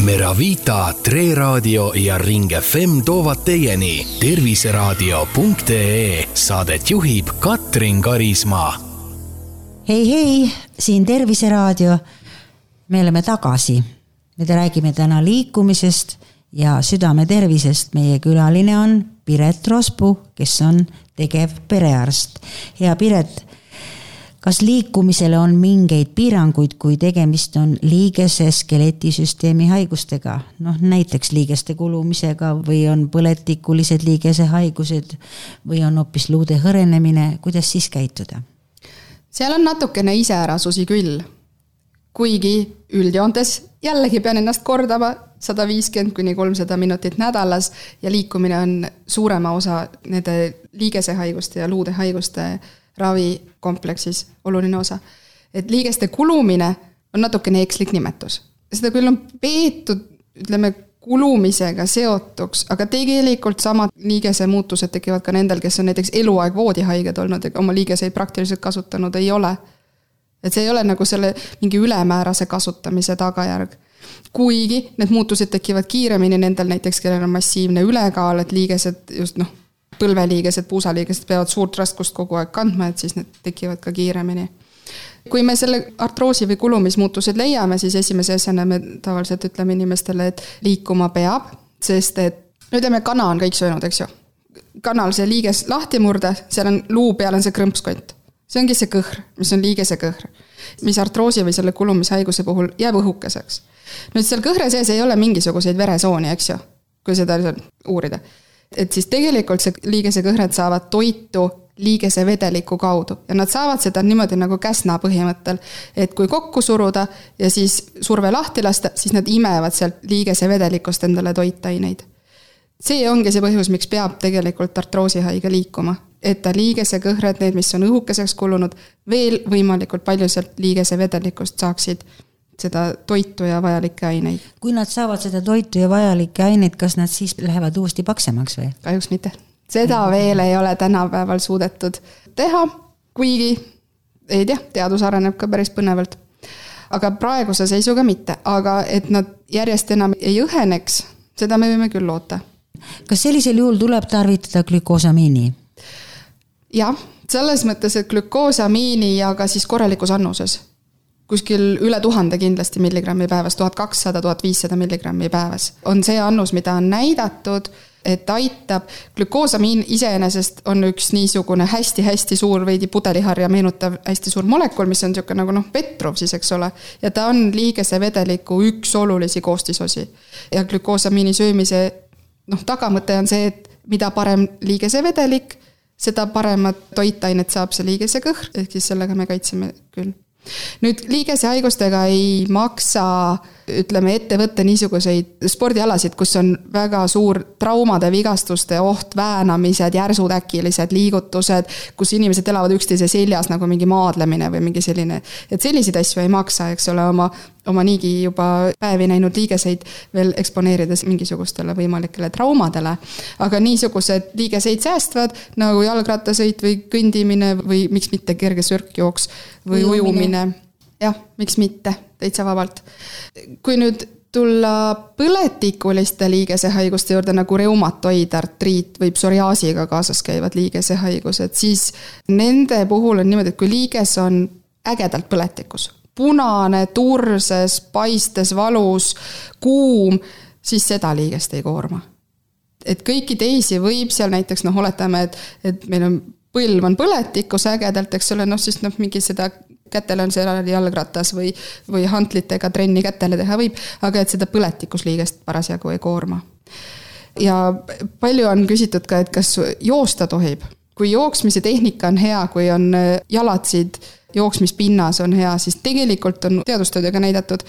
Meravita, Tre Radio ja Ring FM toovad teieni terviseraadio.ee. Saadet juhib Katrin Karismaa. Hei, siin Terviseraadio. Me oleme tagasi. Me räägime täna liikumisest ja südame tervisest. Meie külaline on Piret Rospuu, kes on tegev perearst. Hea Piret, kas liikumisele on mingeid piiranguid, kui tegemist on liigese skeletisüsteemi haigustega? Näiteks liigeste kulumisega või on põletikulised liigese haigused või on hoopis luude hõrenemine. Kuidas siis käituda? Seal on natukene iseärasusi küll. Kuigi üldjoontes jällegi pean ennast kordama 150–300 minutit nädalas ja liikumine on suurema osa nende liigese haiguste ja luude haiguste ravikompleksis oluline osa. Et liigeste kulumine on natukene ekslik nimetus. Seda küll on peetud, kulumisega seotuks, aga tegelikult samad liigese muutused tekivad ka nendel, kes on näiteks eluaeg voodihaiged olnud ja oma liigeseid praktiliselt kasutanud ei ole. Et see ei ole nagu selle mingi ülemäärase kasutamise tagajärg. Kuigi need muutused tekivad kiiremini nendel näiteks, kellel on massiivne ülekaal, et liigesed just põlveliigesed, puusaliigesed peavad suurt raskust kogu aeg kandma, et siis need tekivad ka kiiremini. Kui me selle artroosi või kulumismuutused leiame, siis esimese asjana me tavaliselt ütleme inimestele, et liikuma peab, sest et kana on kõik söönud, eks ju. Kanal see liiges lahti murda, seal on luu peal on see krõmpskott. See ongi see kõhr, mis on liigese kõhr, mis artroosi või selle kulumishaiguse puhul jääb õhukeseks. Nüüd seal kõhre sees ei ole mingisuguseid veresooni, eks ju, kui seda uurida. Et siis tegelikult see liigese kõhred saavad toitu liigese vedeliku kaudu ja nad saavad seda niimoodi nagu käsna põhimõttel, et kui kokku suruda ja siis surve lahti lasta, siis nad imevad sealt liigese vedelikust endale toitaineid. See ongi see põhjus, miks peab tegelikult artroosihaige liikuma, et ta liigese kõhred, need, mis on õhukeseks kulunud, veel võimalikult palju sealt liigese vedelikust saaksid seda toitu ja vajalikke aineid. Kui nad saavad seda toitu ja vajalikke aineid, kas nad siis lähevad uuesti paksemaks või? Kahjuks mitte. Seda veel ei ole tänapäeval suudetud teha, kuigi ei tea, teadus areneb ka päris põnevalt. Aga praeguse seisuga mitte, aga et nad järjest enam ei õheneks, seda me võime küll loota. Kas sellisel juhul tuleb tarvitada glükoosamiini? Jah, selles mõttes, et glükoosamiini ja ka siis korralikus annuses. Kuskil üle 1000 kindlasti milligrammi päevas, 1200–1500 milligrammi päevas. On see annus, mida on näidatud, et aitab. Glükoosamiin iseenesest on üks niisugune hästi suur veidi pudeliharja meenutav hästi suur molekul, mis on niisugune nagu petruv siis, eks ole. Ja ta on liigese vedeliku üks olulisi koostisosi. Ja glükoosamiini söömise tagamõte on see, et mida parem liigese vedelik, seda paremat toitainet saab see liigese kõhr, ehk siis sellega me kaitseme küll. Nüüd liigese haigustega ei maksa, ette võtta niisuguseid spordialasid, kus on väga suur traumade, vigastuste oht, väänamised, järsud äkilised liigutused, kus inimesed elavad üksteise seljas nagu mingi maadlemine või mingi selline. Et selliseid asju ei maksa, eks ole, oma niigi juba päevi näinud liigeseid veel eksponeerides mingisugustele võimalikele traumadele. Aga niisugused liigeseid säästvad nagu jalgrattasõit või kõndimine või miks mitte kerge sörkjooks või ujumine. Jah, miks mitte, täitsa vabalt. Kui nüüd tulla põletikuliste liigese haiguste juurde nagu reumatoid, artriit või psoriaasiga kaasas käivad liigese haigused, siis nende puhul on niimoodi, et kui liiges on ägedalt põletikus, punane, turses, paistes, valus, kuum, siis seda liigest ei koorma. Et kõiki teisi võib seal näiteks, oletame, et meil on põlv on põletikus ägedalt, eks ole, siis mingi seda kätele on seal jalgratas või hantlitega trenni kätele teha võib, aga et seda põletikus liigest parasjagu ei koorma. Ja palju on küsitud ka, et kas joosta tohib. Kui jooksmise tehnika on hea, kui on jalatsid, jooksmispinnas on hea, siis tegelikult on teadustöödega näidatud,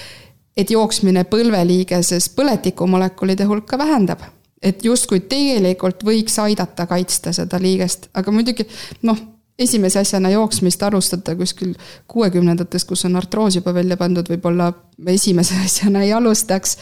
et jooksmine põlveliigeses põletikumolekulide hulka vähendab. Et justkui tegelikult võiks aidata kaitsta seda liigest, aga muidugi, esimese asjana jooksmist alustada kuskil 60-ndates, kus on artroos juba välja pandud, võib-olla esimese asjana ei alustaks,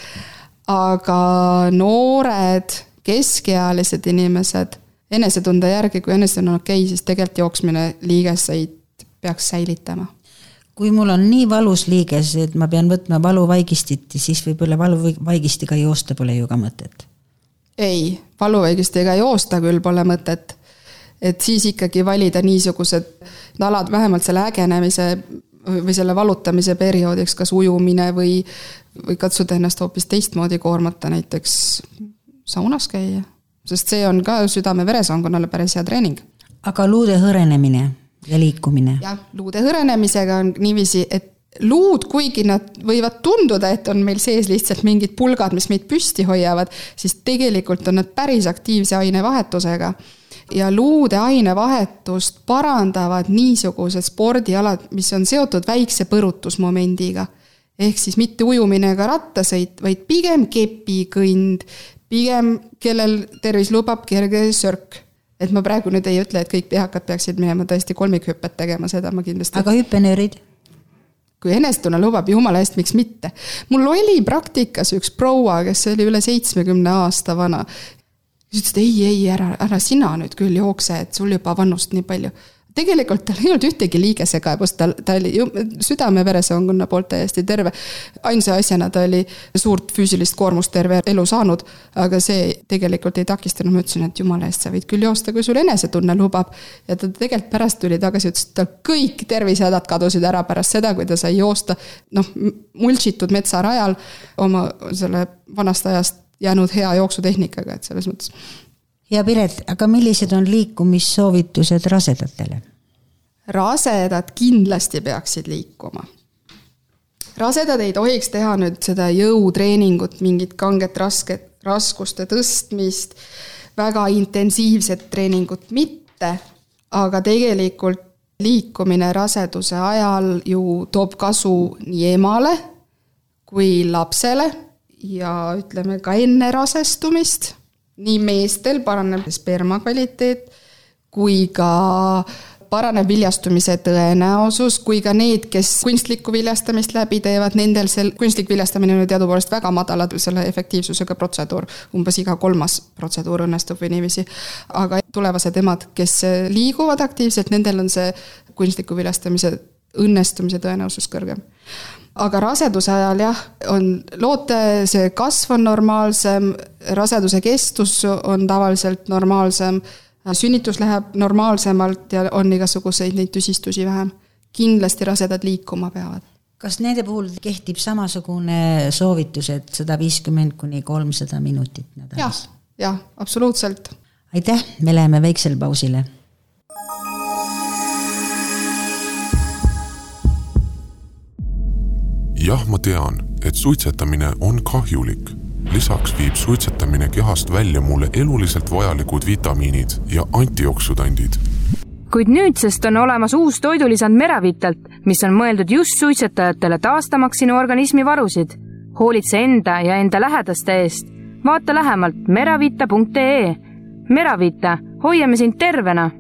aga noored, keskealised inimesed, enesetunde järgi, kui enesed on okei, siis tegelikult jooksmine liigeseid peaks säilitama. kui mul on nii valus liiges, et ma pean võtma valuvaigistit, siis võib-olla valuvaigistiga joosta pole ju ka mõtet. Ei, valuvaigistiga joosta küll pole mõtet. Et siis ikkagi valida niisugused alad vähemalt selle ägenemise või selle valutamise perioodiks, kas ujumine või katsuda ennast hoopis teistmoodi koormata, näiteks saunas käia. Sest see on ka südame-veresoonkonnale päris hea treening. Aga luude hõrenemine ja liikumine? Jah, luude hõrenemisega on niiviisi, et luud, kuigi nad võivad tunduda, et on meil sees lihtsalt mingid pulgad, mis meid püsti hoiavad, siis tegelikult on nad päris aktiivse ainevahetusega. Ja luude ainevahetust parandavad niisugused spordialad, mis on seotud väikse põrutusmomendiga. Ehk siis mitte ujumine ega rattasõit, vaid pigem kepikõnd, pigem kellel tervis lubab kerge sörk. Et ma praegu nüüd ei ütle, et kõik pehakad peaksid minema tõesti kolmikhüppet tegema, seda ma kindlasti. Aga hüppenöörid? Kui enestunne lubab, jumala eest, miks mitte. Mul oli praktikas üks proua, kes oli üle 70 aasta vana. Ütles, et ei, ära sina nüüd küll jookse, et sul juba vannust nii palju. Tegelikult tal ei olnud ühtegi liigesekaebust, ta oli südame-veresoonkonna poolt täiesti terve. Ainsa asjana ta oli suurt füüsilist koormust terve elu saanud, aga see tegelikult ei takistanud. Ma ütlesin, et jumala eest, sa võid küll joosta, kui sul enesetunne lubab. Ja ta tegelikult pärast tuli tagasi, ütles, et tal kõik tervisehädad kadusid ära pärast seda, kui ta sai joosta mulčitud metsarajal oma selle vanast ajast jäänud hea jooksutehnikaga, et selles mõttes. Ja Piret, aga millised on liikumissoovitused rasedatele? Rasedad kindlasti peaksid liikuma. Rasedad ei tohiks teha nüüd seda jõutreeningut, mingit kanget raskuste tõstmist, väga intensiivset treeningut mitte, aga tegelikult liikumine raseduse ajal ju toob kasu nii emale kui lapsele ja ütleme ka enne rasestumist. Nii meestel paraneb sperma kvaliteet, kui ka paraneb viljastumise tõenäosus, kui ka need, kes kunstlikku viljastamist läbi teevad, nendel see kunstlik viljastamine on teadupoolest väga madalad selle efektiivsusega protseduur, umbes iga 3. protseduur õnnestub või niiviisi. Aga tulevased emad, kes liiguvad aktiivselt, nendel on see kunstliku viljastamise õnnestumise tõenäosus kõrgem. Aga raseduse ajal on loote, see kasv on normaalsem, raseduse kestus on tavaliselt normaalsem, sünnitus läheb normaalsemalt ja on igasuguseid neid tüsistusi vähem. Kindlasti rasedad liikuma peavad. Kas nende puhul kehtib samasugune soovitus, et 150–300 minutit nädalas? Jah, absoluutselt. Aitäh, me läheme väiksel pausile. Jah, ma tean, et suitsetamine on kahjulik. Lisaks viib suitsetamine kehast välja mulle eluliselt vajalikud vitamiinid ja antioksüdandid. Kuid nüüdsest on olemas uus toidulisand Meravitalt, mis on mõeldud just suitsetajatele taastamaks sinu organismi varusid. Hoolitse enda ja enda lähedaste eest. Vaata lähemalt meravita.ee. Meravita, hoiame sind tervena!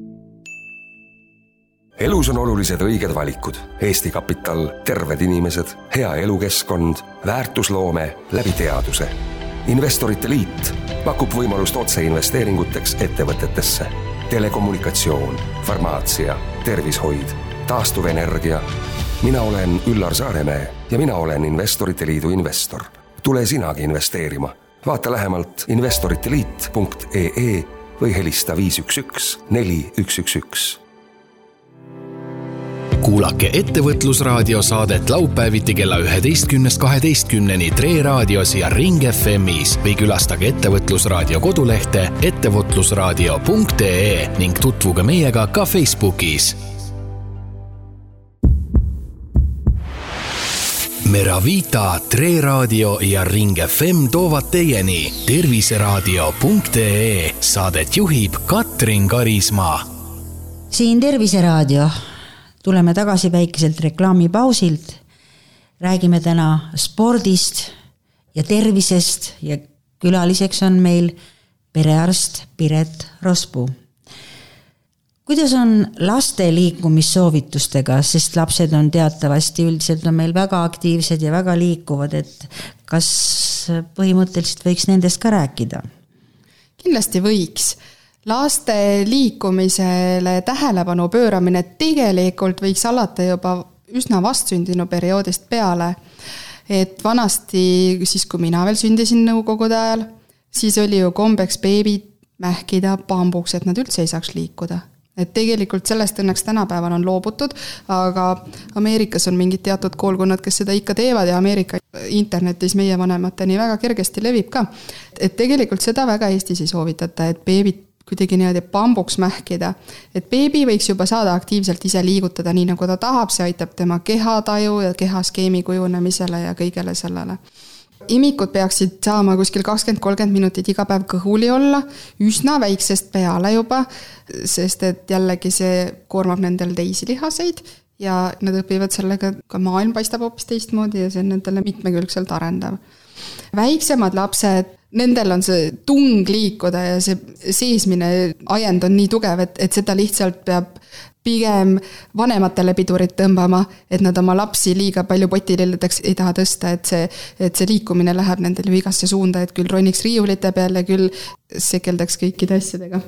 Elus on olulised õiged valikud. Eesti Kapital, terved inimesed, hea elukeskkond, väärtusloome läbi teaduse. Investorite liit pakub võimalust otseinvesteeringuteks ettevõtetesse. Telekommunikatsioon, farmaatsia, tervishoid, taastuvenergia. Mina olen Üllar Saaremäe ja mina olen Investorite liidu investor. Tule sinagi investeerima. Vaata lähemalt investoriteliit.ee või helista 511 4111. Kuulake Ettevõtlusraadio saadet laupäeviti kella 11.12 Tre Raadios ja Ring FMis või külastage Ettevõtlusraadio kodulehte ettevõtlusraadio.ee ning tutvuge meiega ka Facebookis. Meravita, Tre Raadio ja Ring FM toovad teieni terviseraadio.ee. Saadet juhib Katrin Karismaa. Siin Terviseraadio. Tuleme tagasi väikeselt reklaamipausilt. Räägime täna spordist ja tervisest ja külaliseks on meil perearst Piret Rospuu. Kuidas on laste liikumissoovitustega, sest lapsed on teatavasti üldiselt on meil väga aktiivsed ja väga liikuvad, et kas põhimõtteliselt võiks nendest ka rääkida? Kindlasti võiks. Laste liikumisele tähelepanu pööramine tegelikult võiks alata juba üsna vastsündinu perioodist peale, et vanasti, siis kui mina veel sündisin nõukogude ajal, siis oli ju kombeks beebid mähkida bambuks, et nad üldse ei saaks liikuda. Et tegelikult sellest õnneks tänapäeval on loobutud, aga Ameerikas on mingid teatud koolkonnad, kes seda ikka teevad ja Ameerika internetis meie vanemateni väga kergesti levib ka. Et tegelikult seda väga Eestis ei soovitata, et beebid kuidagi niimoodi bambuks mähkida. Et beebi võiks juba saada aktiivselt ise liigutada nii, nagu ta tahab, see aitab tema kehataju ja kehaskeemi kujunemisele ja kõigele sellele. Imikud peaksid saama kuskil 20-30 minutit iga päev kõhuli olla, üsna väiksest peale juba, sest et jällegi see koormab nendel teisi lihaseid ja nad õpivad sellega, ka maailm paistab hoopis teistmoodi ja see on nendele mitmekülgselt arendav. Väiksemad lapsed, nendel on see tung liikuda ja see seesmine ajend on nii tugev, et seda lihtsalt peab pigem vanematele pidurit tõmbama, et nad oma lapsi liiga palju potililledeks ei taha tõsta, et see liikumine läheb nendel ju igasse suunda, et küll roniks riiulite peale, küll sekeldaks kõikide asjadega.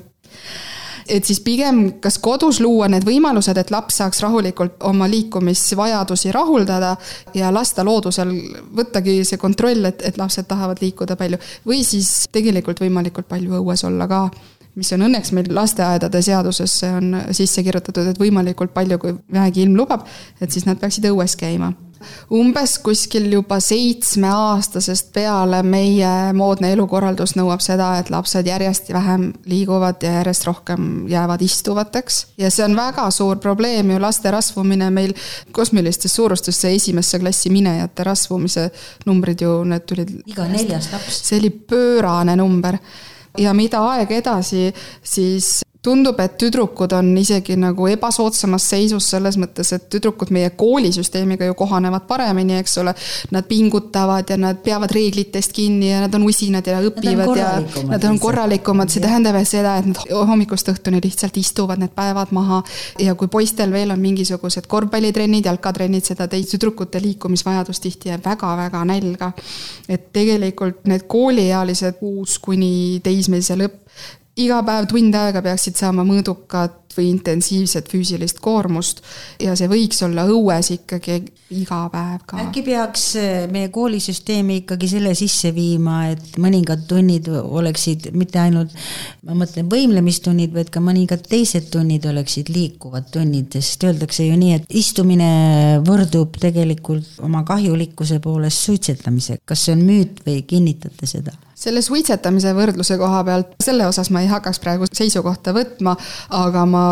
Et siis pigem kas kodus luua need võimalused, et laps saaks rahulikult oma liikumisvajadusi rahuldada ja lasta loodusel võttagi see kontroll, et lapsed tahavad liikuda palju. Või siis tegelikult võimalikult palju õues olla ka, mis on õnneks meil lasteaedade seadusesse on sisse kirjutatud, et võimalikult palju, kui vähegi ilm lubab, et siis nad peaksid õues käima. Umbes kuskil juba 7-aastasest peale meie moodne elukorraldus nõuab seda, et lapsed järjest vähem liiguvad ja järjest rohkem jäävad istuvateks. Ja see on väga suur probleem ju laste rasvumine meil kosmilistest suurustesse esimesse klassi minejate rasvumise numbrid ju, need tulid iga 4. laps. See oli pöörane number. Ja mida aeg edasi, siis tundub, et tüdrukud on isegi nagu ebasoodsamas seisus selles mõttes, et tüdrukud meie koolisüsteemiga ju kohanevad paremini, eks ole. Nad pingutavad ja nad peavad reeglitest kinni ja nad on usinad ja õpivad ja nad on korralikumad. See tähendab seda, et nad hommikust õhtuni lihtsalt istuvad need päevad maha ja kui poistel veel on mingisugused korvpallitrennid, jalkatrennid, seda tüdrukute liikumisvajadus tihti jääb väga-väga nälga. Et tegelikult need kooliealised 6 kuni teismelise lõpp iga päev tund aega peaksid saama mõõdukat või intensiivset füüsilist koormust ja see võiks olla õues ikkagi iga päev ka. Äkki peaks meie koolisüsteemi ikkagi selle sisse viima, et mõningad tunnid oleksid mitte ainult, ma mõtlen võimlemistunnid, vaid ka mõningad teised tunnid oleksid liikuvad tunnid, sest öeldakse ju nii, et istumine võrdub tegelikult oma kahjulikkuse poolest suitsetamisega. Kas see on müüt või kinnitate seda? Selle suitsetamise võrdluse koha pealt, selle osas ma ei hakkaks praegu seisukohta võtma, aga ma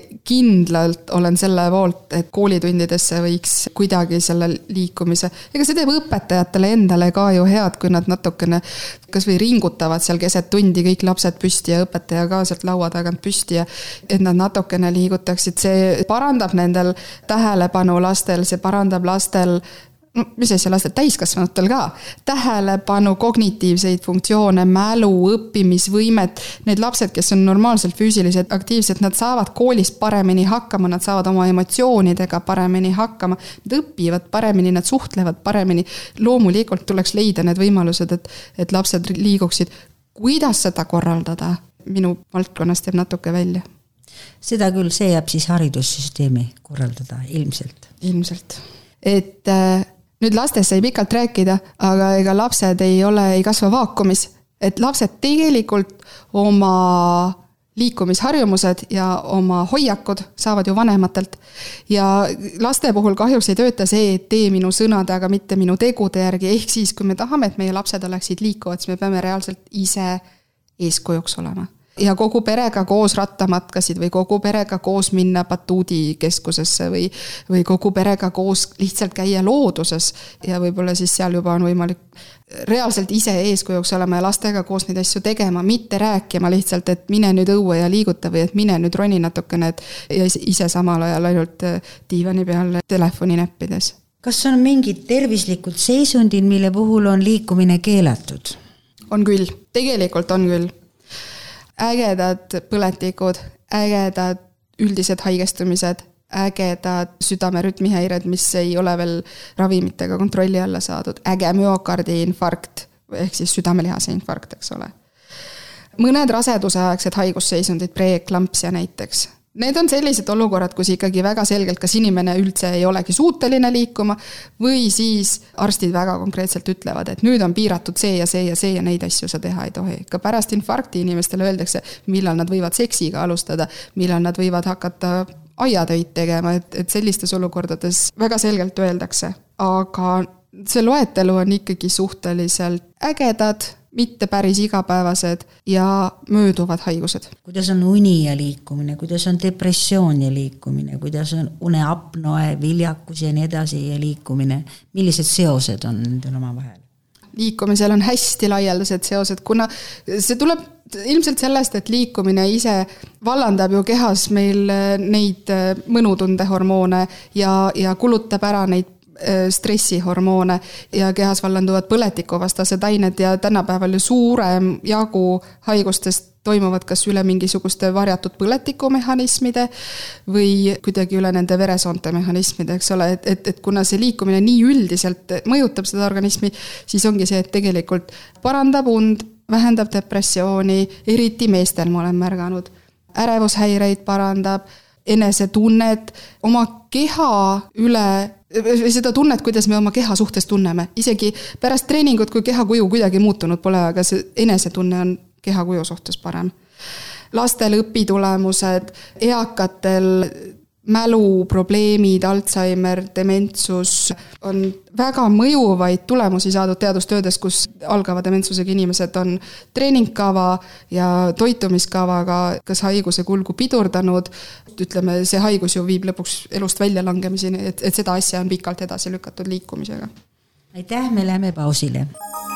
kindlalt olen selle poolt, et koolitundidesse võiks kuidagi selle liikumise. Ega see teeb õpetajatele endale ka ju head, kui nad natukene kas või ringutavad seal keset tundi kõik lapsed püsti ja õpetaja ka sealt laua tagant püsti ja et nad natukene liigutaksid. See parandab nendel tähelepanu lastel, see parandab lastel mis asja lastel täiskasvanutel ka, tähelepanu, kognitiivseid funktsioone, mälu, õppimisvõimet, need lapsed, kes on normaalselt füüsiliselt aktiivsed, nad saavad koolis paremini hakkama, nad saavad oma emotsioonidega paremini hakkama, nad õpivad paremini, nad suhtlevad paremini, loomulikult tuleks leida need võimalused, et lapsed liiguksid. Kuidas seda korraldada? Minu valdkonnast jääb natuke välja. Seda küll, see jääb siis haridussüsteemi korraldada ilmselt. Ilmselt. Et nüüd lastest sai pikalt rääkida, aga ega lapsed ei kasva vaakumis, et lapsed tegelikult oma liikumisharjumused ja oma hoiakud saavad ju vanematelt ja laste puhul kahjuks ei tööta see, et tee minu sõnade, aga mitte minu tegude järgi, ehk siis kui me tahame, et meie lapsed oleksid liikuvad, siis me peame reaalselt ise eeskujuks olema. Ja kogu perega koos rattamatkasid või kogu perega koos minna batuudikeskusesse või kogu perega koos lihtsalt käia looduses ja võib-olla siis seal juba on võimalik reaalselt ise eeskujuks olema ja lastega koos neid asju tegema, mitte rääkima lihtsalt, et mine nüüd õue ja liiguta või et mine nüüd roni natukene ja ise samal ajal ainult diivani peal telefoni näppides. Kas on mingid tervislikud seisundid, mille puhul on liikumine keelatud? On küll, tegelikult on küll. Ägedad põletikud, ägedad üldised haigestumised, ägedad südamerütmihäired, mis ei ole veel ravimitega kontrolli alla saadud, äge müokardi infarkt, ehk siis südamelihase infarkt, eks ole. Mõned raseduseaegsed haigusseisundid, preeklampsia näiteks, Need on sellised olukorrad, kus ikkagi väga selgelt, kas inimene üldse ei olegi suuteline liikuma või siis arstid väga konkreetselt ütlevad, et nüüd on piiratud see ja see ja see ja neid asju sa teha ei tohi. Ka pärast infarkti inimestele öeldakse, millal nad võivad seksiga alustada, millal nad võivad hakata aiatöid tegema, et sellistes olukordades väga selgelt öeldakse. Aga see loetelu on ikkagi suhteliselt ägedad, mitte päris igapäevased ja mööduvad haigused. Kuidas on uni ja liikumine, kuidas on depressioon ja liikumine, kuidas on uneapnoe, viljakus ja nii edasi ja liikumine, millised seosed on nendel oma vahel? Liikumisel on hästi laialdased seosed, kuna see tuleb ilmselt sellest, et liikumine ise vallandab ju kehas meil neid mõnutundehormoone ja kulutab ära neid stressihormoone ja kehas vallanduvad põletikuvastased ained ja tänapäeval ju suurem jagu haigustest toimuvad kas üle mingisuguste varjatud põletikumehhanismide või kuidagi üle nende veresoonte mehhanismide, eks ole, et kuna see liikumine nii üldiselt mõjutab seda organismi, siis ongi see, et tegelikult parandab und, vähendab depressiooni, eriti meestel ma olen märganud, ärevushäireid parandab, enesetunnet, oma keha üle seda tunnet, kuidas me oma keha suhtes tunneme. Isegi pärast treeningut, kui kehakuju kuidagi muutunud pole, aga see enesetunne on kehakuju suhtes parem. Lastel õpitulemused, eakatel mäluprobleemid, Alzheimer, dementsus on väga mõjuvaid tulemusi saadud teadustöödes, kus algava dementsusega inimesed on treeningkava ja toitumiskavaga kas haiguse kulgu pidurdanud. Ütleme, see haigus ju viib lõpuks elust välja langemiseni, et seda asja on pikalt edasi lükatud liikumisega. Aitäh, me läheme pausile.